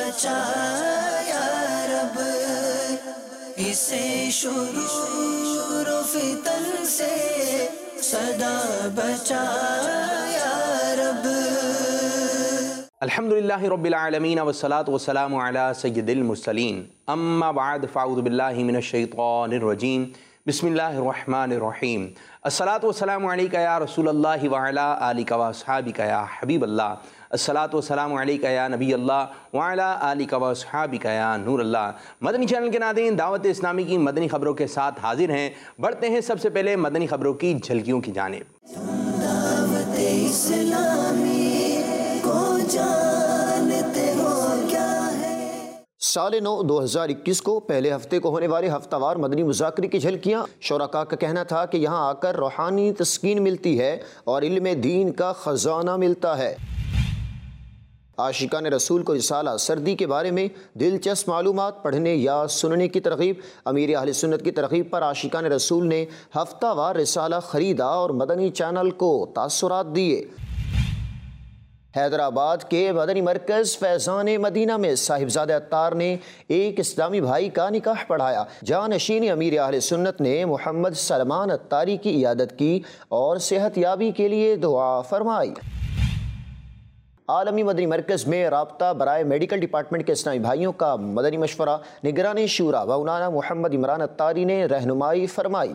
بچا یا رب، اسے شرور و فتن سے سدا بچا یا رب۔ الحمدللہ رب العالمین والصلاة والسلام علی سید المرسلین، اما بعد فاعوذ باللہ من الشیطان الرجیم، بسم اللہ الرحمن الرحیم۔ الصلاۃ والسلام علیکہ یا رسول اللہ وعلی آلکہ واصحابکہ یا حبیب اللہ، الصلاۃ والسلام علیکہ یا نبی اللہ وعلی آلکہ واصحابکہ یا نور اللہ۔ مدنی چینل کے ناظرین، دعوت اسلامی کی مدنی خبروں کے ساتھ حاضر ہیں۔ بڑھتے ہیں سب سے پہلے مدنی خبروں کی جھلکیوں کی جانب۔ دعوت اسلامی کو جانتے ہو کیا ہے؟ سال نو 2021 کو پہلے ہفتے کو ہونے والے ہفتہ وار مدنی مذاکرے کی جھلکیاں۔ شرکاء کا کہنا تھا کہ یہاں آ کر روحانی تسکین ملتی ہے اور علم دین کا خزانہ ملتا ہے۔ عاشقان رسول کو رسالہ سردی کے بارے میں دلچسپ معلومات پڑھنے یا سننے کی ترغیب۔ امیر اہل سنت کی ترغیب پر عاشقان رسول نے ہفتہ وار رسالہ خریدا اور مدنی چینل کو تاثرات دیے۔ حیدرآباد کے مدنی مرکز فیضان مدینہ میں صاحبزادہ عطار نے ایک اسلامی بھائی کا نکاح پڑھایا۔ جانشین امیر اہل سنت نے محمد سلمان عطاری کی عیادت کی اور صحت یابی کے لیے دعا فرمائی۔ عالمی مدنی مرکز میں رابطہ برائے میڈیکل ڈپارٹمنٹ کے اسلامی بھائیوں کا مدنی مشورہ نگران شورا مولانا محمد عمران عطاری نے رہنمائی فرمائی۔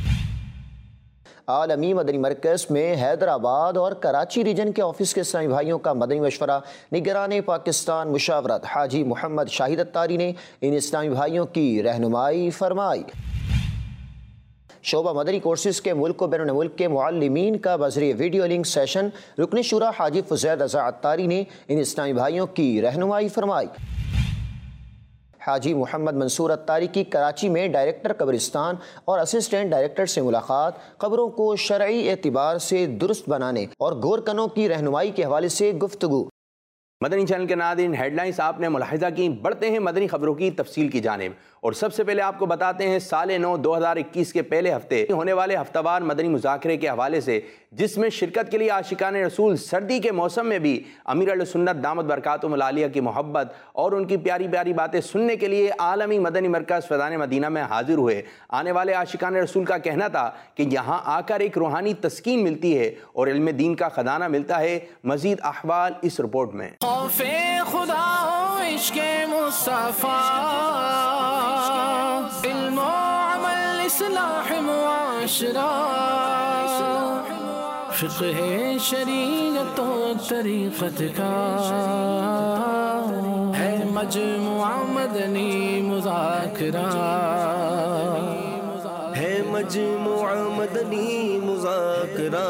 عالمی مدنی مرکز میں حیدرآباد اور کراچی ریجن کے آفس کے اسلامی بھائیوں کا مدنی مشورہ نگران پاکستان مشاورت حاجی محمد شاہد عطاری نے ان اسلامی بھائیوں کی رہنمائی فرمائی۔ شعبہ مدنی کورسز کے ملک و بین الملک کے معلمین کا بذریعہ ویڈیو لنک سیشن رکن شورا حاجی فزید رضا عطاری نے ان اسلامی بھائیوں کی رہنمائی فرمائی۔ حاجی محمد منصور عطاری کی کراچی میں ڈائریکٹر قبرستان اور اسسٹنٹ ڈائریکٹر سے ملاقات، قبروں کو شرعی اعتبار سے درست بنانے اور گورکنوں کی رہنمائی کے حوالے سے گفتگو۔ مدنی چینل کے ناظرین، ہیڈ لائنز آپ نے ملاحظہ کی۔ بڑھتے ہیں مدنی خبروں کی تفصیل کی جانب، اور سب سے پہلے آپ کو بتاتے ہیں سال نو 2021 کے پہلے ہفتے ہونے والے ہفتہ وار مدنی مذاکرے کے حوالے سے، جس میں شرکت کے لیے عاشقان رسول سردی کے موسم میں بھی امیر اہل سنت دامت برکاتہم العالیہ کی محبت اور ان کی پیاری پیاری باتیں سننے کے لیے عالمی مدنی مرکز فیضان مدینہ میں حاضر ہوئے۔ آنے والے عاشقان رسول کا کہنا تھا کہ یہاں آ کر ایک روحانی تسکین ملتی ہے اور علم دین کا خزانہ ملتا ہے۔ مزید احوال اس رپورٹ میں۔ خوف خدا و عشق مصطفیٰ، علم و عمل اصلاح معاشرہ، فقہ شریعت و طریقت کا ہے مجموعہ مدنی مذاکرہ، ہے مجموعہ مدنی مذاکرہ۔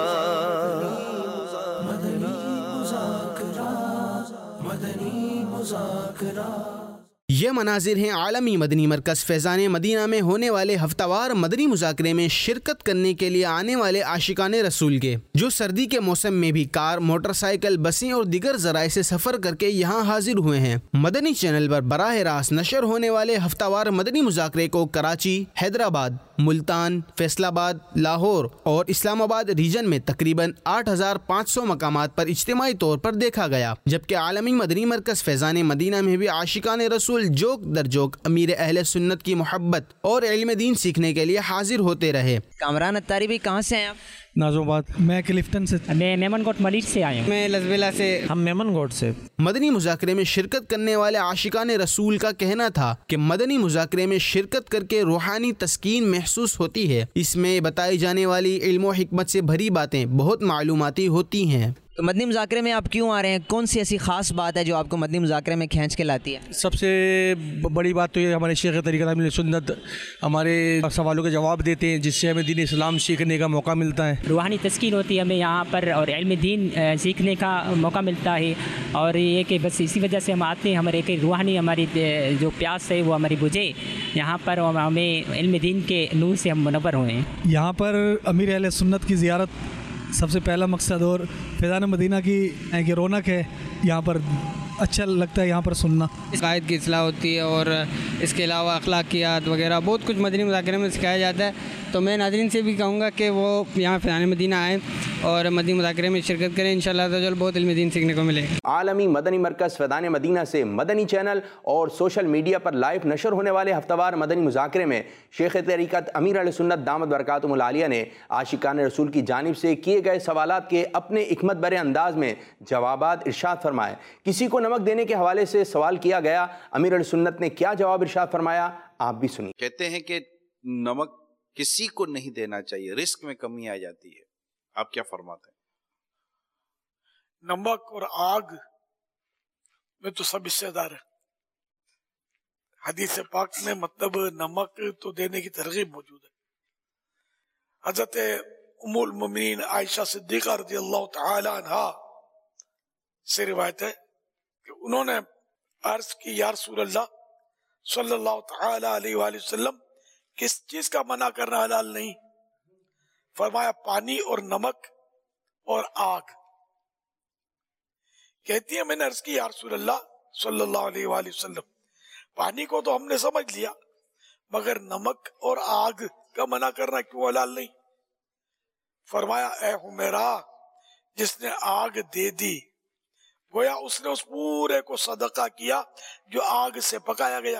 یہ مناظر ہیں عالمی مدنی مرکز فیضان مدینہ میں ہونے والے ہفتہ وار مدنی مذاکرے میں شرکت کرنے کے لیے آنے والے عاشقان رسول کے، جو سردی کے موسم میں بھی کار، موٹر سائیکل، بسیں اور دیگر ذرائع سے سفر کر کے یہاں حاضر ہوئے ہیں۔ مدنی چینل پر براہ راست نشر ہونے والے ہفتہ وار مدنی مذاکرے کو کراچی، حیدرآباد، ملتان، فیصل آباد، لاہور اور اسلام آباد ریجن میں تقریباً 8500 مقامات پر اجتماعی طور پر دیکھا گیا، جبکہ عالمی مدنی مرکز فیضان مدینہ میں بھی عاشقان رسول جوک در جوک امیر اہل سنت کی محبت اور علم دین سیکھنے کے لیے حاضر ہوتے رہے۔ کامران عطاری بھی کہاں سے ہیں آپ؟ نازم آباد۔ میں کلفٹن سے۔ میں میمن کوٹ ملیٹ سے آیا ہوں۔ میں لزبیلا سے۔ ہم میمن گوٹ سے۔ مدنی مذاکرے میں شرکت کرنے والے عاشقان رسول کا کہنا تھا کہ مدنی مذاکرے میں شرکت کر کے روحانی تسکین محسوس ہوتی ہے۔ اس میں بتائی جانے والی علم و حکمت سے بھری باتیں بہت معلوماتی ہوتی ہیں۔ تو مدنی مذاکرے میں آپ کیوں آ رہے ہیں؟ کون سی ایسی خاص بات ہے جو آپ کو مدنی مذاکرے میں کھینچ کے لاتی ہے؟ سب سے بڑی بات تو یہ ہمارے شیخ طریقہ امیر سنت ہمارے سوالوں کے جواب دیتے ہیں، جس سے ہمیں دین اسلام سیکھنے کا موقع ملتا ہے۔ روحانی تسکین ہوتی ہے ہمیں یہاں پر، اور علم دین سیکھنے کا موقع ملتا ہے، اور یہ کہ بس اسی وجہ سے ہم آتے ہیں، ہمارے ایک روحانی ہماری جو پیاس ہے وہ ہماری بجھے یہاں پر، ہمیں علم دین کے نور سے ہم منور ہوئے ہیں۔ یہاں پر امیر اہل سنت کی زیارت سب سے پہلا مقصد، اور فیضان مدینہ کی رونق ہے، یہاں پر اچھا لگتا ہے یہاں پر سننا۔ عقائد کی اصلاح ہوتی ہے، اور اس کے علاوہ اخلاقیات وغیرہ بہت کچھ مدنی مذاکرے میں سکھایا جاتا ہے۔ تو میں ناظرین سے بھی کہوں گا کہ وہ یہاں فیضان مدینہ آئیں اور مدنی مذاکرے میں شرکت کریں، انشاءاللہ تعالی بہت علم دین سیکھنے کو ملے گا۔ عالمی مدنی مرکز فیضان مدینہ سے مدنی چینل اور سوشل میڈیا پر لائیو نشر ہونے والے ہفتہ وار مدنی مذاکرے میں شیخ طریقت امیر اہل سنت دامت برکاتہم العالیہ نے عاشقان رسول کی جانب سے کیے گئے سوالات کے اپنے حکمت بھرے انداز میں جوابات ارشاد فرمائے۔ کسی کو نمک دینے کے حوالے سے سوال کیا گیا، امیر اہل سنت نے کیا جواب ارشاد فرمایا، آپ بھی سنیے۔ کہتے ہیں کہ نمک کسی کو نہیں دینا چاہیے، رزق میں کمی آ جاتی ہے، آپ کیا فرماتے ہیں؟ نمک اور آگ میں تو سب حصے دار ہے۔ حدیث پاک میں مطلب نمک تو دینے کی ترغیب موجود ہے۔ حضرت ام المومنین عائشہ صدیقہ رضی اللہ تعالی عنہا سے روایت ہے کہ انہوں نے عرض کی، یا رسول اللہ صلی اللہ تعالی علیہ وآلہ وسلم، کس چیز کا منع کرنا حلال نہیں؟ فرمایا پانی اور نمک اور آگ۔ کہتی ہے میں نے عرض کی، یا رسول اللہ صلی اللہ علیہ وآلہ وسلم، پانی کو تو ہم نے سمجھ لیا، مگر نمک اور آگ کا منع کرنا کیوں حلال نہیں؟ فرمایا اے حمیرہ، جس نے آگ دے دی گویا اس نے اس پورے کو صدقہ کیا جو آگ سے پکایا گیا،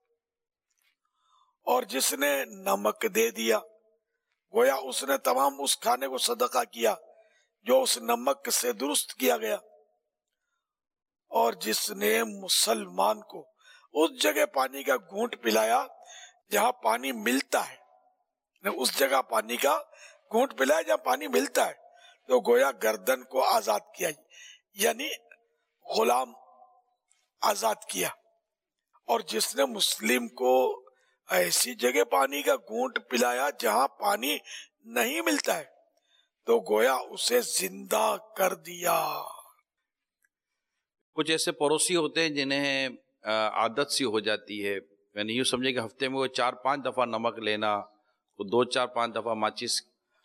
اور جس نے نمک دے دیا گویا اس نے تمام اس کھانے کو صدقہ کیا جو اس نمک سے درست کیا گیا، اور جس نے مسلمان کو اس جگہ پانی کا گھونٹ پلایا جہاں پانی ملتا ہے، اس جگہ پانی کا گھونٹ پلایا جہاں پانی ملتا ہے، تو گویا گردن کو آزاد کیا، یعنی غلام آزاد کیا۔ اور جس نے مسلم کو ایسی جگہ پانی کا گھونٹ پلایا جہاں پانی نہیں ملتا ہے، تو گویا اسے زندہ کر دیا۔ کچھ ایسے پڑوسی ہوتے ہیں جنہیں عادت سی ہو جاتی ہے، یعنی یوں سمجھے کہ ہفتے میں وہ 4-5 دفعہ نمک لینا، کوئی 2-4-5 دفعہ ماچس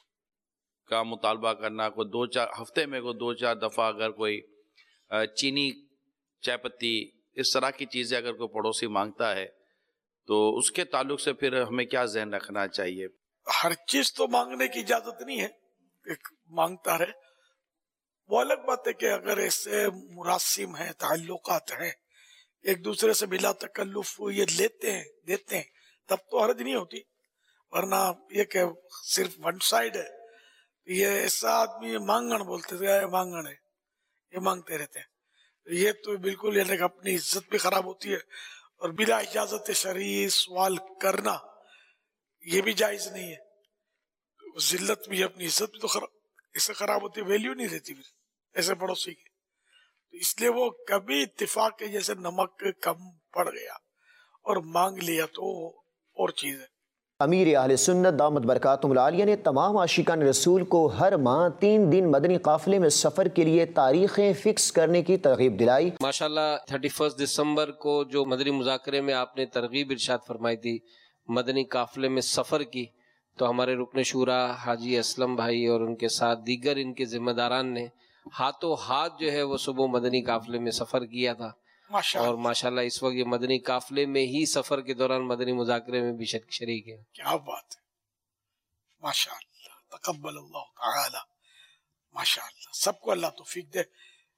کا مطالبہ کرنا، کوئی 2-4 ہفتے میں کوئی 2-4 دفعہ اگر کوئی چینی، چائے پتی، اس طرح کی چیزیں اگر کوئی پڑوسی مانگتا ہے تو اس کے تعلق سے پھر ہمیں کیا ذہن رکھنا چاہیے؟ ہر چیز تو مانگنے کی اجازت نہیں ہے کہ مانگتا رہے، وہ الگ بات ہے کہ اگر ایسے مراسم ہیں، تعلقات ہیں، ایک دوسرے سے بلا تکلف یہ لیتے ہیں دیتے ہیں، تب تو حرج نہیں ہوتی، ورنہ یہ کہ صرف ون سائڈ ہے، یہ ایسا آدمی مانگن بولتے تھے، مانگن ہے، یہ مانگتے رہتے ہیں، یہ تو بالکل یعنی کہ اپنی عزت بھی خراب ہوتی ہے، اور بلا اجازت شرعی سوال کرنا یہ بھی جائز نہیں ہے، ذلت بھی، اپنی عزت بھی تو اس سے خراب ہوتی ہے، ویلیو نہیں رہتی پھر ایسے پڑوسی کی، تو اس لیے وہ کبھی اتفاق کے جیسے نمک کم پڑ گیا اور مانگ لیا تو اور چیز ہے۔ امیر اہل سنت دامت برکاتہم العالیہ نے تمام عاشقان رسول کو ہر ماہ 3 دن مدنی قافلے میں سفر کے لیے تاریخیں فکس کرنے کی ترغیب دلائی۔ ماشاءاللہ 31 دسمبر کو جو مدنی مذاکرے میں آپ نے ترغیب ارشاد فرمائی تھی مدنی قافلے میں سفر کی، تو ہمارے رکن شورا حاجی اسلم بھائی اور ان کے ساتھ دیگر ان کے ذمہ داران نے ہاتھوں ہاتھ جو ہے وہ صبح مدنی قافلے میں سفر کیا تھا، اور ماشاءاللہ اس وقت یہ مدنی قافلے میں ہی سفر کے دوران مدنی مذاکرے میں بھی شریک ہے۔ کیا بات ہے، ماشاءاللہ، تقبل اللہ تعالی، ماشاءاللہ، سب کو اللہ توفیق دے،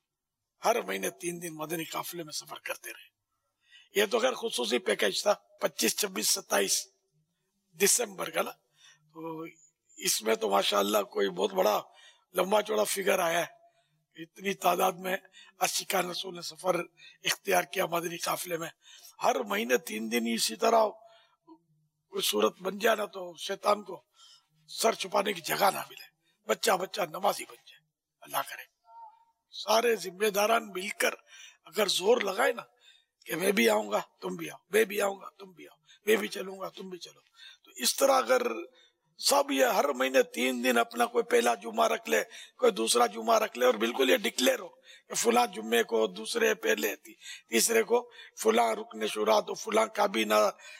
ہر مہینے 3 دن مدنی قافلے میں سفر کرتے رہے۔ یہ تو غیر خصوصی پیکج تھا 25، 26، 27 دسمبر کا نا، تو اس میں تو ماشاءاللہ کوئی بہت بڑا لمبا چوڑا فگر آیا ہے، اتنی تعداد میں عاشقان رسول نے سفر اختیار کیا مدنی قافلے میں۔ ہر مہینے 3 دن اسی طرح کوئی صورت بن جائے نا تو شیطان کو سر چھپانے کی جگہ نہ ملے، بچہ نمازی بن جائے، اللہ کرے۔ سارے ذمہ داران مل کر اگر زور لگائے نا کہ میں بھی آؤں گا تم بھی آؤ، میں بھی آؤں گا تم بھی آؤ، میں بھی چلوں گا تم بھی چلو، تو اس طرح اگر سب یہ ہر مہینے 3 دن اپنا کوئی پہلا جمعہ رکھ لے، کوئی دوسرا جمعہ رکھ لے، اور بالکل یہ ڈکلیئر ہو کہ فلاں جمعے کو، دوسرے پہلے، تیسرے کو فلاں رکن شورا، تو فلاں کابینہ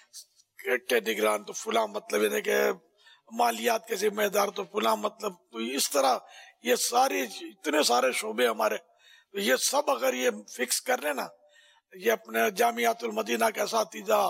کے نگران، تو فلاں مطلب یعنی کہ مالیات کے ذمہ دار، تو فلاں مطلب، تو اس طرح یہ سارے اتنے سارے شعبے ہمارے، تو یہ سب اگر یہ فکس کر لیں نا، یہ اپنے جامعات المدینہ کے اساتذہ،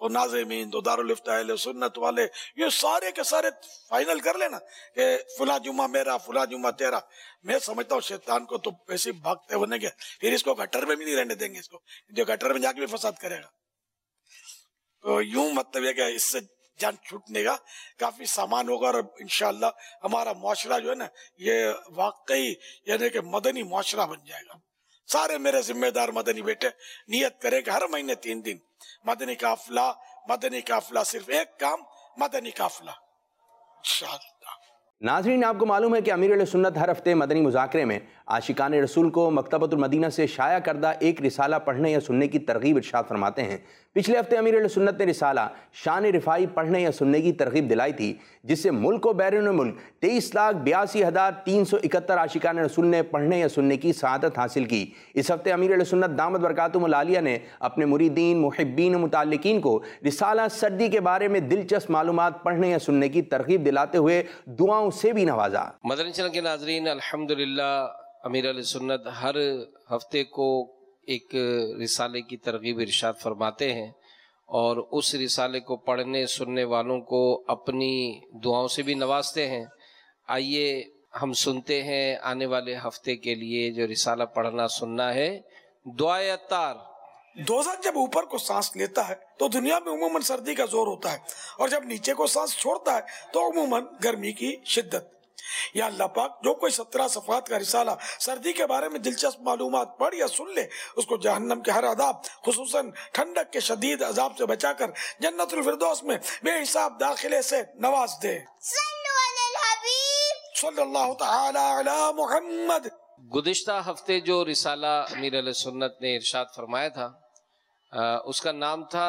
تو ناظمین تو دارالفتہ اہل سنت والے یہ سارے کے سارے فائنل کر لینا کہ فلاں جمعہ میرا فلاں جمعہ تیرا. میں سمجھتا ہوں شیطان کو تو ایسے بھاگتے ہونے کے پھر اس کو گٹر میں بھی نہیں رہنے دیں گے, اس کو جو گٹر میں جا کے بھی فساد کرے گا. تو یوں مطلب یہ کہ اس سے جان چھوٹنے کا کافی سامان ہوگا, اور انشاءاللہ ہمارا معاشرہ جو ہے نا یہ واقعی یعنی کہ مدنی معاشرہ بن جائے گا. سارے میرے ذمہ دار مدنی بیٹے نیت کریں کہ ہر مہینے 3 دن مدنی قافلہ, صرف ایک کام مدنی قافلہ انشاءاللہ. ناظرین, آپ کو معلوم ہے کہ امیر اہل سنت ہر ہفتے مدنی مذاکرے میں عاشقان رسول کو مکتبۃ المدینہ سے شائع کردہ ایک رسالہ پڑھنے یا سننے کی ترغیب ارشاد فرماتے ہیں. پچھلے ہفتے امیر اہل سنت نے رسالہ شان رفاعی پڑھنے یا سننے کی ترغیب دلائی تھی, جس سے ملک و بیرون ملک 23,82,371 عاشقان رسول نے پڑھنے یا سننے کی سعادت حاصل کی. اس ہفتے امیر اہل سنت دامت برکاتہم العالیہ نے اپنے مریدین, محبین و متعلقین کو رسالہ سردی کے بارے میں دلچسپ معلومات پڑھنے یا سننے کی ترغیب دلاتے ہوئے دعاؤں سے بھی نوازا. مدنی چینل کے ناظرین, الحمدللہ امیر اہل سنت ہر ہفتے کو ایک رسالے کی ترغیب ارشاد فرماتے ہیں, اور اس رسالے کو پڑھنے سننے والوں کو اپنی دعاؤں سے بھی نوازتے ہیں. آئیے ہم سنتے ہیں آنے والے ہفتے کے لیے جو رسالہ پڑھنا سننا ہے, دعائے عطار. دوزخ جب اوپر کو سانس لیتا ہے تو دنیا میں عموماً سردی کا زور ہوتا ہے, اور جب نیچے کو سانس چھوڑتا ہے تو عموماً گرمی کی شدت. یا اللہ پاک جو کوئی 17 صفحات کا رسالہ سردی کے بارے میں دلچسپ معلومات پڑھ یا سن لے, اس کو جہنم کے ہر عذاب خصوصاً ٹھنڈک کے شدید عذاب سے بچا کر جنت الفردوس میں بے حساب داخلے سے نواز دے. صلی اللہ تعالی علی محمد. گزشتہ ہفتے جو رسالہ امیر اہل سنت نے ارشاد فرمایا تھا اس کا نام تھا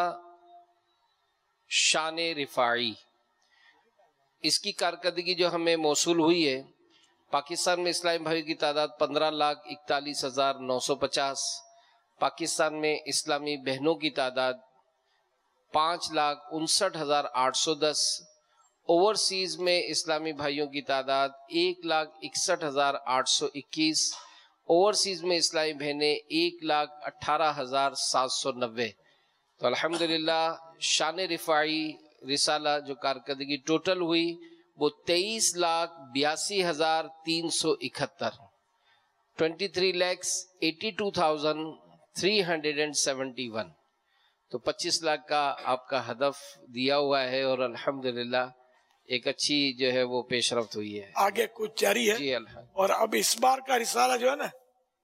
شان رفاعی. اس کی کارکردگی جو ہمیں موصول ہوئی ہے, پاکستان میں اسلامی بھائیوں کی تعداد 15,41,950, پاکستان میں اسلامی بہنوں کی تعداد 5,59,810, اوورسیز میں اسلامی بھائیوں کی تعداد 1,61,821, اوورسیز میں اسلامی بہنیں 1,18,790. تو الحمدللہ شان رفاعی رسالہ جو کارکردگی ٹوٹل ہوئی وہ 23,82,371, 23,82,371. تو 25 لاکھ کا آپ کا ہدف دیا ہوا ہے, اور الحمدللہ ایک اچھی جو ہے وہ پیش رفت ہوئی ہے. آگے کچھ جاری ہے. جی الحمدللہ. اور اب اس بار کا رسالہ جو ہے نا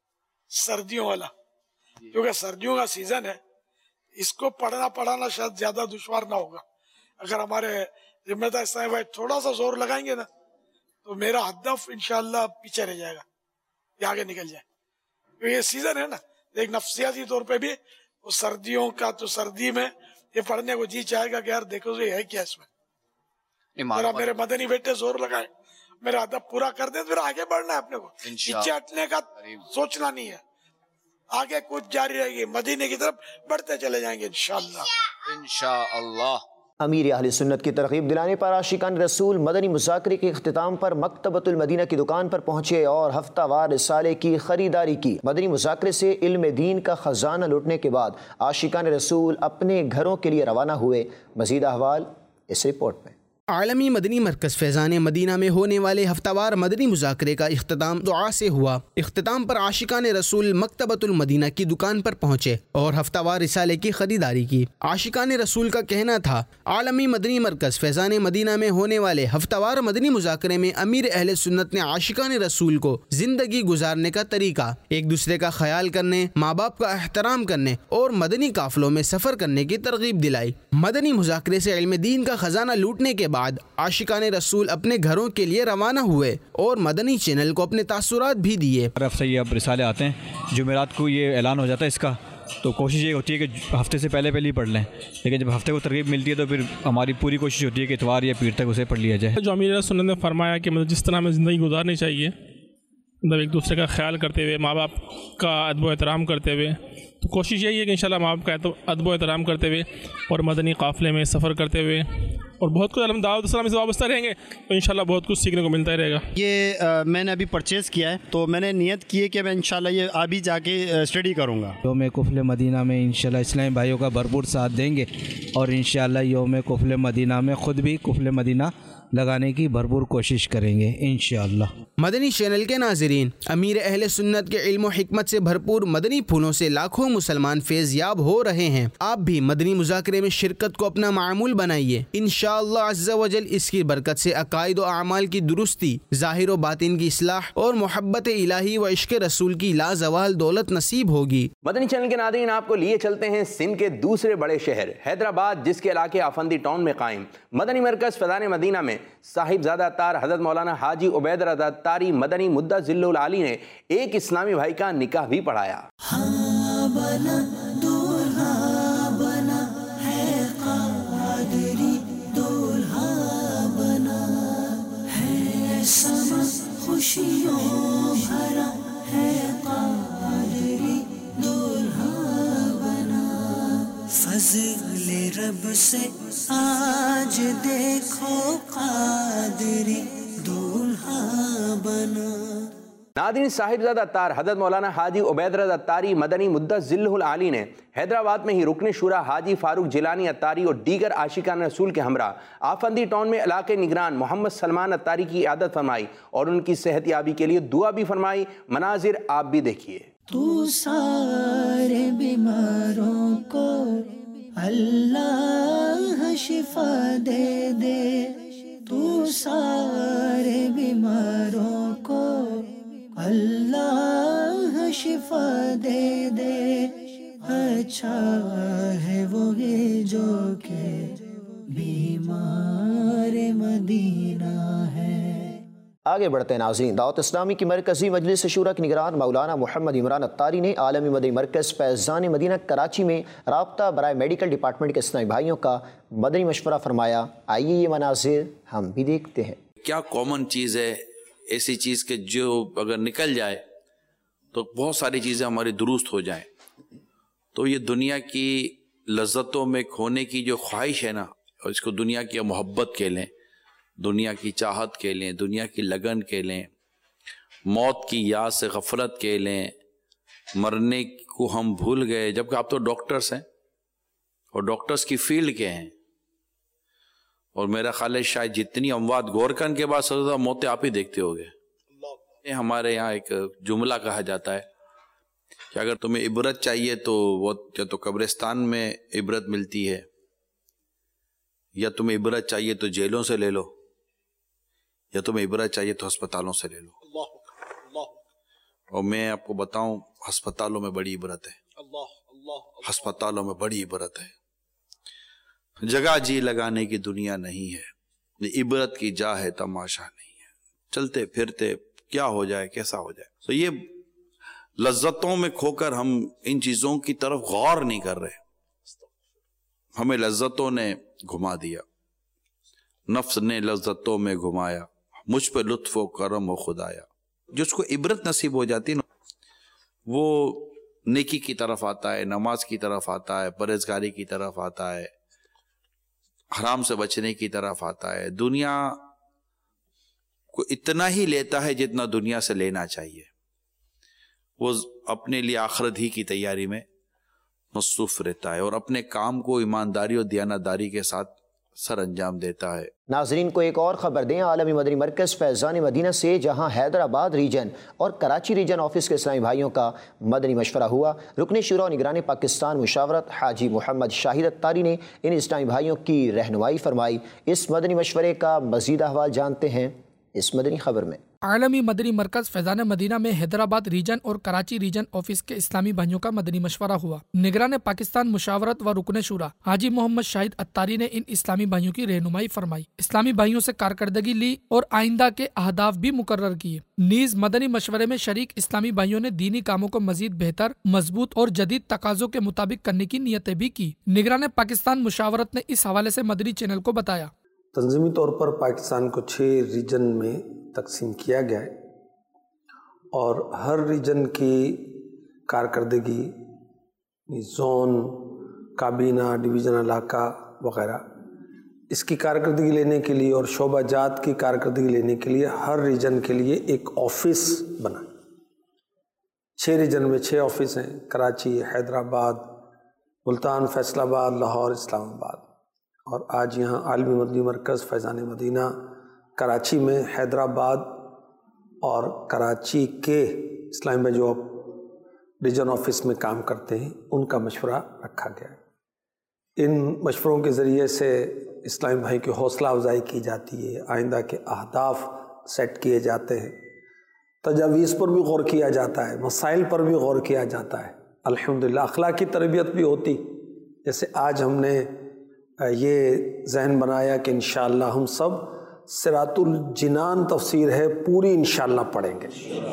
سردیوں والا, کیونکہ سردیوں کا سیزن ہے, اس کو پڑھانا شاید زیادہ دشوار نہ ہوگا. اگر ہمارے ذمہ دار اسلامی بھائی تھوڑا سا زور لگائیں گے نا تو میرا ہدف انشاءاللہ پیچھے رہ جائے گا, یہ آگے نکل جائے. یہ سیزن ہے نا, ایک نفسیاتی طور پہ بھی وہ سردیوں کا, تو سردی میں یہ پڑھنے کو جی چاہے گا کہ یار دیکھو یہ ہے کیا اس میں. میرے مدنی بیٹے زور لگائیں, میرا ہدف پورا کر دیں, پھر آگے بڑھنا ہے اپنے کو, پیچھے ہٹنے کا سوچنا نہیں ہے. آگے کچھ جاری رہے گی, مدینے کی طرف بڑھتے چلے جائیں گے انشاءاللہ. انشاءاللہ. امیر اہل سنت کی ترغیب دلانے پر عاشقان رسول مدنی مذاکرے کے اختتام پر مکتبۃ المدینہ کی دکان پر پہنچے اور ہفتہ وار رسالے کی خریداری کی. مدنی مذاکرے سے علم دین کا خزانہ لوٹنے کے بعد عاشقان رسول اپنے گھروں کے لیے روانہ ہوئے. مزید احوال اس رپورٹ میں. عالمی مدنی مرکز فیضان مدینہ میں ہونے والے ہفتہ وار مدنی مذاکرے کا اختتام دعا سے ہوا. اختتام پر عاشقان رسول مکتبۃ المدینہ کی دکان پر پہنچے اور ہفتہ وار رسالے کی خریداری کی. عاشقان رسول کا کہنا تھا عالمی مدنی مرکز فیضان مدینہ میں ہونے والے ہفتہ وار مدنی مذاکرے میں امیر اہل سنت نے عاشقان رسول کو زندگی گزارنے کا طریقہ, ایک دوسرے کا خیال کرنے, ماں باپ کا احترام کرنے اور مدنی قافلوں میں سفر کرنے کی ترغیب دلائی. مدنی مذاکرے سے علم دین کا خزانہ لوٹنے کے بعد عاشقان رسول اپنے گھروں کے لیے روانہ ہوئے اور مدنی چینل کو اپنے تاثرات بھی دیے. سے یہ اب رسالے آتے ہیں, جمعرات کو یہ اعلان ہو جاتا ہے اس کا, تو کوشش یہ ہوتی ہے کہ ہفتے سے پہلے ہی پڑھ لیں, لیکن جب ہفتے کو ترغیب ملتی ہے تو پھر ہماری پوری کوشش ہوتی ہے کہ اتوار یا پیر تک اسے پڑھ لیا جائے. جو امیر سنت نے فرمایا کہ جس طرح ہمیں زندگی گزارنی چاہیے, مطلب ایک دوسرے کا خیال کرتے ہوئے, ماں باپ کا ادب و احترام کرتے ہوئے, تو کوشش یہی ہے کہ انشاءاللہ ماں باپ کا ادب و احترام کرتے ہوئے اور مدنی قافلے میں سفر کرتے ہوئے اور بہت کچھ دعوت اسلامی سے وابستہ رہیں گے تو انشاءاللہ بہت کچھ سیکھنے کو ملتا ہی رہے گا. یہ میں نے ابھی پرچیز کیا ہے تو میں نے نیت کی ہے کہ میں انشاءاللہ یہ ابھی جا کے اسٹڈی کروں گا. یوم کفل مدینہ میں انشاءاللہ اسلامی بھائیوں کا بھرپور ساتھ دیں گے اور انشاءاللہ یوم کفل مدینہ میں خود بھی کفل مدینہ لگانے کی بھرپور کوشش کریں گے انشاءاللہ. مدنی چینل کے ناظرین، امیر اہل سنت کے علم و حکمت سے بھرپور مدنی پھولوں سے لاکھوں مسلمان فیض یاب ہو رہے ہیں. آپ بھی مدنی مذاکرے میں شرکت کو اپنا معمول بنائیے. انشاءاللہ عز و جل اس کی برکت سے عقائد و اعمال کی درستی، ظاہر و باطن کی اصلاح اور محبت الہی و عشق رسول کی لازوال دولت نصیب ہوگی. مدنی چینل کے ناظرین، آپ کو لیے چلتے ہیں سندھ کے دوسرے بڑے شہر حیدرآباد، جس کے علاقے آفندی ٹاؤن میں قائم مدنی مرکز فیضان مدینہ میں صاحب زادہ اتار حضرت مولانا حاجی عبید رضا اتاری مدنی مدہ ذل العالی نے ایک اسلامی بھائی کا نکاح بھی پڑھایا. بنا دولہا بنا ہے قادری، دولہا بنا ہے سما خوشیوں بھرا ہے قادری، دولہا بنا فضل رب سے آج دیکھو قادری، دولہا بنا. ناظرین، صاحب زادہ اتار حضرت مولانا حاجی عبید رضا اتاری مدنی مدہ ذل العالی نے حیدرآباد میں ہی رکن شورا حاجی فاروق جیلانی اتاری اور دیگر عاشقان رسول کے ہمراہ آفندی ٹاؤن میں علاقے نگران محمد سلمان اتاری کی عیادت فرمائی اور ان کی صحت یابی کے لیے دعا بھی فرمائی. مناظر آپ بھی دیکھیے. تو سارے بیماروں کو اللہ شفا دے دے، تو سارے بیماروں کو اللہ شفا دے دے. اچھا ہے وہی جو کہ بیمار مدینہ ہے. آگے بڑھتے ہیں ناظرین. دعوت اسلامی کی مرکزی مجلس شورا کے نگران مولانا محمد عمران اتاری نے عالمی مدنی مرکز فیضان مدینہ کراچی میں رابطہ برائے میڈیکل ڈپارٹمنٹ کے اسلامی بھائیوں کا مدنی مشورہ فرمایا. آئیے یہ مناظر ہم بھی دیکھتے ہیں. کیا کامن چیز ہے، ایسی چیز کہ جو اگر نکل جائے تو بہت ساری چیزیں ہماری درست ہو جائیں. تو یہ دنیا کی لذتوں میں کھونے کی جو خواہش ہے نا، اور اس کو دنیا کی محبت کہہ لیں، دنیا کی چاہت کہہ لیں، دنیا کی لگن کہہ لیں، موت کی یاد سے غفلت کہہ لیں، مرنے کو ہم بھول گئے. جبکہ آپ تو ڈاکٹرز ہیں اور ڈاکٹرز کی فیلڈ کے ہیں، اور میرا خیال ہے شاید جتنی اموات غور کرنے کے بعد سزا موتیں آپ ہی دیکھتے ہو گے. ہمارے یہاں ایک جملہ کہا جاتا ہے کہ اگر تمہیں عبرت چاہیے تو وہ یا تو قبرستان میں عبرت ملتی ہے، یا تمہیں عبرت چاہیے تو جیلوں سے لے لو، یا تمہیں عبرت چاہیے تو ہسپتالوں سے لے لو. اور میں آپ کو بتاؤں، ہسپتالوں میں بڑی عبرت ہے، ہسپتالوں میں بڑی عبرت ہے. جگہ جی لگانے کی دنیا نہیں ہے، یہ عبرت کی جا ہے، تماشا نہیں ہے. چلتے پھرتے کیا ہو جائے، کیسا ہو جائے. تو یہ لذتوں میں کھو کر ہم ان چیزوں کی طرف غور نہیں کر رہے. ہمیں لذتوں نے گھما دیا، نفس نے لذتوں میں گھمایا، مجھ پہ لطف و کرم و خدایا. جس کو عبرت نصیب ہو جاتی نا، وہ نیکی کی طرف آتا ہے، نماز کی طرف آتا ہے، پرہیزگاری کی طرف آتا ہے، حرام سے بچنے کی طرف آتا ہے. دنیا کو اتنا ہی لیتا ہے جتنا دنیا سے لینا چاہیے. وہ اپنے لیے آخرت ہی کی تیاری میں مصروف رہتا ہے اور اپنے کام کو ایمانداری اور دیانتداری کے ساتھ سر انجام دیتا ہے. ناظرین کو ایک اور خبر دیں عالمی مدنی مرکز فیضان مدینہ سے، جہاں حیدرآباد ریجن اور کراچی ریجن آفس کے اسلامی بھائیوں کا مدنی مشورہ ہوا. رکن شورا و نگران پاکستان مشاورت حاجی محمد شاہد اتاری نے ان اسلامی بھائیوں کی رہنمائی فرمائی. اس مدنی مشورے کا مزید احوال جانتے ہیں اس مدنی خبر میں. عالمی مدنی مرکز فیضان مدینہ میں حیدرآباد ریجن اور کراچی ریجن آفس کے اسلامی بھائیوں کا مدنی مشورہ ہوا. نگران پاکستان مشاورت و رکن شورا حاجی محمد شاہد اتاری نے ان اسلامی بھائیوں کی رہنمائی فرمائی. اسلامی بھائیوں سے کارکردگی لی اور آئندہ کے اہداف بھی مقرر کیے. نیز مدنی مشورے میں شریک اسلامی بھائیوں نے دینی کاموں کو مزید بہتر، مضبوط اور جدید تقاضوں کے مطابق کرنے کی نیتیں بھی کی. نگران پاکستان مشاورت نے اس حوالے سے مدنی چینل کو بتایا. تنظیمی طور پر پاکستان کو 6 ریجن میں تقسیم کیا گیا ہے اور ہر ریجن کی کارکردگی، زون، کابینہ، ڈویژن علاقہ وغیرہ اس کی کارکردگی لینے کے لیے اور شعبہ جات کی کارکردگی لینے کے لیے ہر ریجن کے لیے ایک آفس بنا. 6 ریجن میں 6 آفس ہیں: کراچی، حیدرآباد، ملتان، فیصل آباد، لاہور، اسلام آباد. اور آج یہاں عالمی مدنی مرکز فیضان مدینہ کراچی میں، حیدرآباد اور کراچی کے اسلامی بھائی جو ریجن آفس میں کام کرتے ہیں ان کا مشورہ رکھا گیا ہے. ان مشوروں کے ذریعے سے اسلامی بھائی کی حوصلہ افزائی کی جاتی ہے، آئندہ کے اہداف سیٹ کیے جاتے ہیں، تجاویز پر بھی غور کیا جاتا ہے، مسائل پر بھی غور کیا جاتا ہے. الحمدللہ اخلاقی تربیت بھی ہوتی. جیسے آج ہم نے یہ ذہن بنایا کہ انشاءاللہ ہم سب صراط الجنان تفسیر ہے پوری انشاءاللہ پڑھیں گے،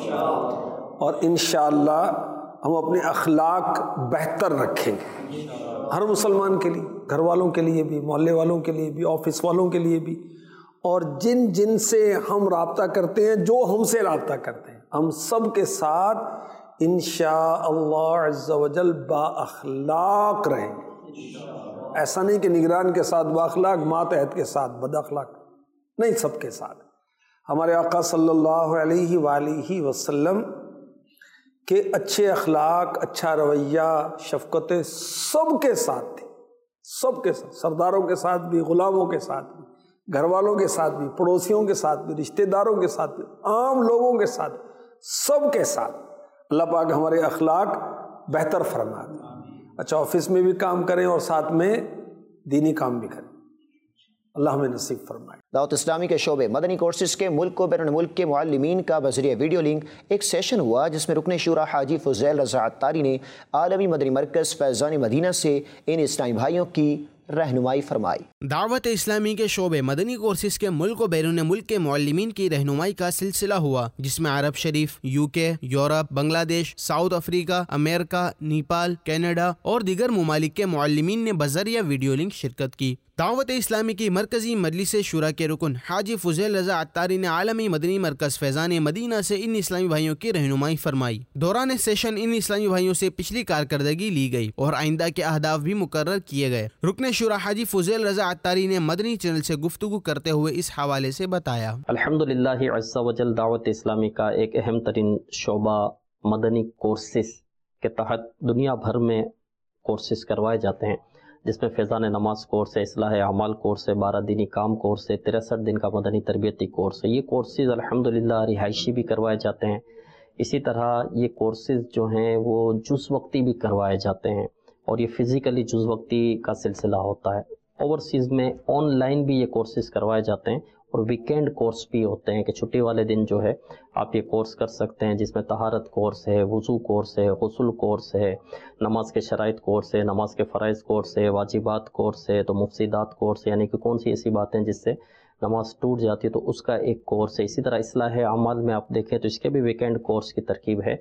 اور انشاءاللہ ہم اپنے اخلاق بہتر رکھیں گے، ہر مسلمان کے لیے، گھر والوں کے لیے بھی، محلے والوں کے لیے بھی، آفس والوں کے لیے بھی، اور جن سے ہم رابطہ کرتے ہیں، جو ہم سے رابطہ کرتے ہیں، ہم سب کے ساتھ انشاءاللہ عز و جل با اخلاق رہیں گے. ایسا نہیں کہ نگران کے ساتھ با اخلاق، ماتحت کے ساتھ بد اخلاق، نہیں، سب کے ساتھ. ہمارے آقا صلی اللہ علیہ وآلہ وسلم کہ اچھے اخلاق، اچھا رویہ، شفقتیں سب کے ساتھ تھی، سب کے ساتھ، سرداروں کے ساتھ بھی، غلاموں کے ساتھ بھی، گھر والوں کے ساتھ بھی، پڑوسیوں کے ساتھ بھی، رشتہ داروں کے ساتھ بھی، عام لوگوں کے ساتھ، سب کے ساتھ. اللہ پاک ہمارے اخلاق بہتر فرما دے. اچھا، آفس میں بھی کام کریں اور ساتھ میں دینی کام بھی کریں. اللہ ہمیں نصیب فرمائے. دعوت اسلامی کے شعبے مدنی کورسز کے ملک و بیرون ملک کے معلمین کا بذریعہ ویڈیو لنک ایک سیشن ہوا جس میں رکن شورا حاجی فضیل رضا عطاری نے عالمی مدنی مرکز فیضان مدینہ سے ان اسلامی بھائیوں کی رہنمائی فرمائی. دعوت اسلامی کے شعبے مدنی کورسز کے ملک و بیرون ملک کے معلمین کی رہنمائی کا سلسلہ ہوا جس میں عرب شریف، UK، یورپ، بنگلہ دیش، ساؤتھ افریقہ، امریکہ، نیپال، کینیڈا اور دیگر ممالک کے معلمین نے بذریعہ ویڈیو لنک شرکت کی. دعوت اسلامی کی مرکزی مجلس شورا کے رکن حاجی فضیل رضا عطاری نے عالمی مدنی مرکز فیضان مدینہ سے ان اسلامی بھائیوں کی رہنمائی فرمائی. دوران سیشن ان اسلامی بھائیوں سے پچھلی کارکردگی لی گئی اور آئندہ کے اہداف بھی مقرر کیے گئے. رکن شورا حاجی فضیل رضا عطاری نے مدنی چینل سے گفتگو کرتے ہوئے اس حوالے سے بتایا. الحمدللہ عز و جل دعوت اسلامی کا ایک اہم ترین شعبہ مدنی کورسز کے تحت دنیا بھر میں کورسز کروائے جاتے ہیں، جس میں فیضان نماز کورس ہے، اصلاح اعمال کورس ہے، 12 دینی کام کورس ہے، 63 دن کا مدنی تربیتی کورس ہے. یہ کورسز الحمدللہ رہائشی بھی کروائے جاتے ہیں. اسی طرح یہ کورسز جو ہیں وہ جز وقتی بھی کروائے جاتے ہیں، اور یہ فزیکلی جز وقتی کا سلسلہ ہوتا ہے. اوورسیز میں آن لائن بھی یہ کورسز کروائے جاتے ہیں، اور ویکینڈ کورس بھی ہوتے ہیں کہ چھٹی والے دن جو ہے آپ یہ کورس کر سکتے ہیں، جس میں طہارت کورس ہے، وضو کورس ہے، غسل کورس ہے، نماز کے شرائط کورس ہے، نماز کے فرائض کورس ہے، واجبات کورس ہے، تو مفسدات کورس ہے، یعنی کہ کون سی ایسی باتیں جس سے نماز ٹوٹ جاتی ہے تو اس کا ایک کورس ہے. اسی طرح اصلاح اعمال میں آپ دیکھیں تو اس کے بھی ویکینڈ کورس کی ترکیب ہے،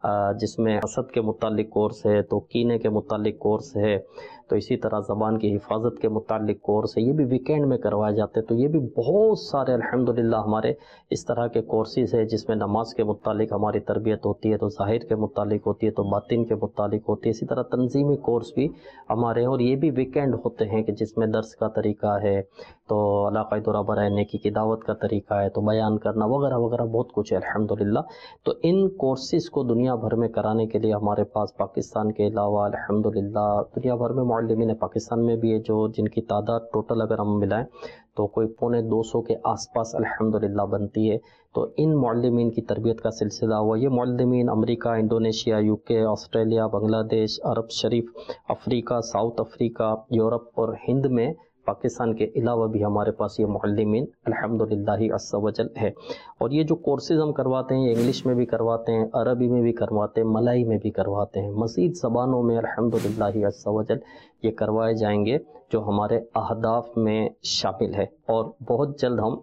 جس میں حسد کے متعلق کورس ہے، تو کینے کے متعلق کورس ہے، تو اسی طرح زبان کی حفاظت کے متعلق کورس ہے. یہ بھی ویکینڈ میں کروائے جاتے ہیں. تو یہ بھی بہت سارے الحمدللہ ہمارے اس طرح کے کورسز ہے جس میں نماز کے متعلق ہماری تربیت ہوتی ہے، تو ظاہر کے متعلق ہوتی ہے، تو باطن کے متعلق ہوتی ہے. اسی طرح تنظیمی کورس بھی ہمارے ہیں، اور یہ بھی ویکینڈ ہوتے ہیں کہ جس میں درس کا طریقہ ہے، تو علاقائی دورہ برائے نیکی کی دعوت کا طریقہ ہے، تو بیان کرنا وغیرہ وغیرہ بہت کچھ ہے الحمدللہ. تو ان کورسز کو دنیا بھر میں کرانے کے لیے ہمارے پاس پاکستان کے علاوہ الحمدللہ دنیا بھر میں معلمین پاکستان میں بھی ہے، جو جن کی تعداد ٹوٹل اگر ہم ملائیں تو کوئی 250 کے آس پاس الحمدللہ بنتی ہے. تو ان معلمین کی تربیت کا سلسلہ ہوا. یہ معلمین امریکہ، Indonesia, UK، Australia, Bangladesh, عرب شریف، افریقہ، ساؤتھ افریقہ، یورپ اور ہند میں پاکستان کے علاوہ بھی ہمارے پاس یہ معلمین الحمدللہ عز و جل ہے. اور یہ جو کورسز ہم کرواتے ہیں انگلش میں بھی کرواتے ہیں، عربی میں بھی کرواتے ہیں، ملائی میں بھی کرواتے ہیں، مزید زبانوں میں الحمدللہ عز و جل یہ کروائے جائیں گے جو ہمارے اہداف میں شامل ہے. اور بہت جلد ہم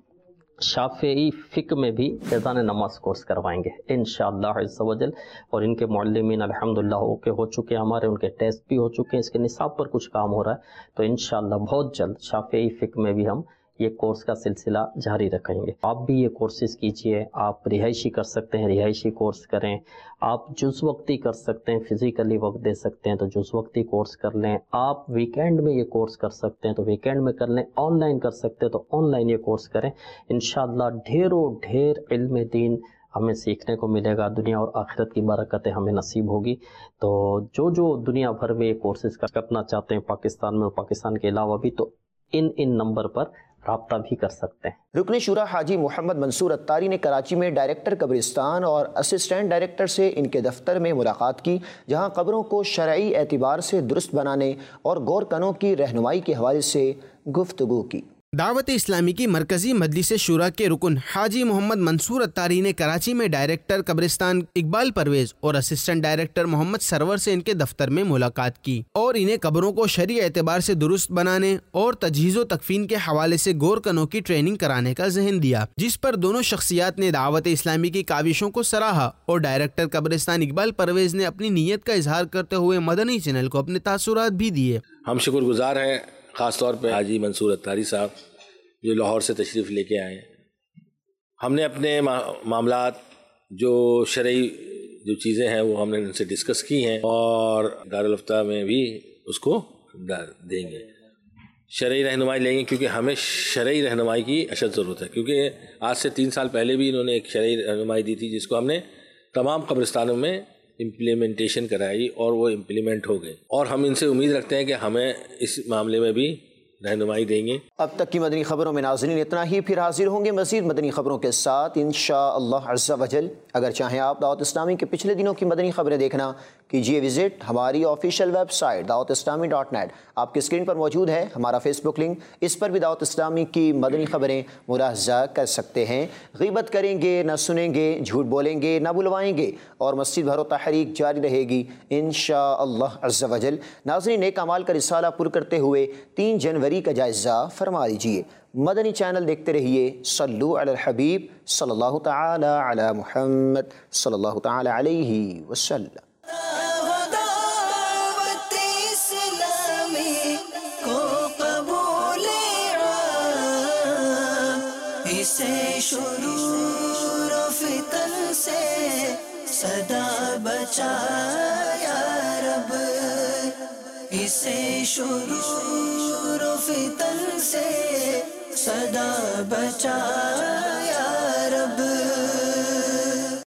شافعی فقہ میں بھی فیضان نماز کورس کروائیں گے انشاءاللہ عز و جل. اور ان کے معلمین الحمدللہ ہو چکے ہمارے، ان کے ٹیسٹ بھی ہو چکے ہیں، اس کے نصاب پر کچھ کام ہو رہا ہے. تو انشاءاللہ بہت جلد شافعی فقہ میں بھی ہم یہ کورس کا سلسلہ جاری رکھیں گے۔ آپ بھی یہ کورسز کیجئے، آپ رہائشی کر سکتے ہیں رہائشی کورس کریں، آپ جز وقتی کر سکتے ہیں، فزیکلی وقت دے سکتے ہیں تو جز وقتی کورس کر لیں، آپ ویکینڈ میں یہ کورس کر سکتے ہیں تو ویکینڈ میں کر لیں، آن لائن کر سکتے ہیں تو آن لائن یہ کورس کریں۔ انشاءاللہ ڈھیروں ڈھیر علم دین ہمیں سیکھنے کو ملے گا، دنیا اور آخرت کی برکتیں ہمیں نصیب ہوگی۔ تو جو دنیا بھر میں یہ کورسز کرنا چاہتے ہیں پاکستان میں اور پاکستان کے علاوہ بھی، تو ان نمبر پر رابطہ بھی کر سکتے ہیں۔ رکن شورا حاجی محمد منصور اتاری نے کراچی میں ڈائریکٹر قبرستان اور اسسٹنٹ ڈائریکٹر سے ان کے دفتر میں ملاقات کی، جہاں قبروں کو شرعی اعتبار سے درست بنانے اور گورکنوں کی رہنمائی کے حوالے سے گفتگو کی۔ دعوت اسلامی کی مرکزی مجلس شورا کے رکن حاجی محمد منصور اتاری نے کراچی میں ڈائریکٹر قبرستان اقبال پرویز اور اسسٹنٹ ڈائریکٹر محمد سرور سے ان کے دفتر میں ملاقات کی اور انہیں قبروں کو شرعی اعتبار سے درست بنانے اور تجہیز و تکفین کے حوالے سے گورکنوں کی ٹریننگ کرانے کا ذہن دیا، جس پر دونوں شخصیات نے دعوت اسلامی کی کاوشوں کو سراہا اور ڈائریکٹر قبرستان اقبال پرویز نے اپنی نیت کا اظہار کرتے ہوئے مدنی چینل کو اپنے تاثرات بھی دیے۔ ہم شکر گزار ہیں خاص طور پہ حاجی منصور اتاری صاحب جو لاہور سے تشریف لے کے آئے ہیں۔ ہم نے اپنے معاملات جو شرعی جو چیزیں ہیں وہ ہم نے ان سے ڈسکس کی ہیں اور دارالفتہ میں بھی اس کو دیں گے، شرعی رہنمائی لیں گے، کیونکہ ہمیں شرعی رہنمائی کی اشد ضرورت ہے، کیونکہ آج سے 3 سال پہلے بھی انہوں نے ایک شرعی رہنمائی دی تھی جس کو ہم نے تمام قبرستانوں میں امپلیمنٹیشن کرائی اور وہ امپلیمنٹ ہو گئے، اور ہم ان سے امید رکھتے ہیں کہ ہمیں اس معاملے میں بھی رہنمائی دیں گے۔ اب تک کی مدنی خبروں میں ناظرین اتنا ہی، پھر حاضر ہوں گے مزید مدنی خبروں کے ساتھ انشاءاللہ عز و جل۔ اگر چاہیں آپ دعوت اسلامی کے پچھلے دنوں کی مدنی خبریں دیکھنا، کیجیے وزٹ ہماری آفیشیل ویب سائٹ dawatIslami.net، آپ کی اسکرین پر موجود ہے ہمارا فیس بک لنک، اس پر بھی دعوت اسلامی کی مدنی خبریں ملاحظہ کر سکتے ہیں۔ غیبت کریں گے نہ سنیں گے، جھوٹ بولیں گے نہ بلوائیں گے، اور مسجد بھرو تحریک جاری رہے گی انشاءاللہ عز و جل۔ ناظرین، نیک اعمال کا رسالہ پر کرتے ہوئے 3 جنوری کا جائزہ فرما لیجیے۔ مدنی چینل دیکھتے رہیے۔ صلو علی الحبیب صلی اللہ تعالی علی محمد صلی اللہ تعالی علیہ وسلم۔ اسے شرور و فتن سے صدا بچا یا رب، اسے شرور و فتن سے صدا بچا یا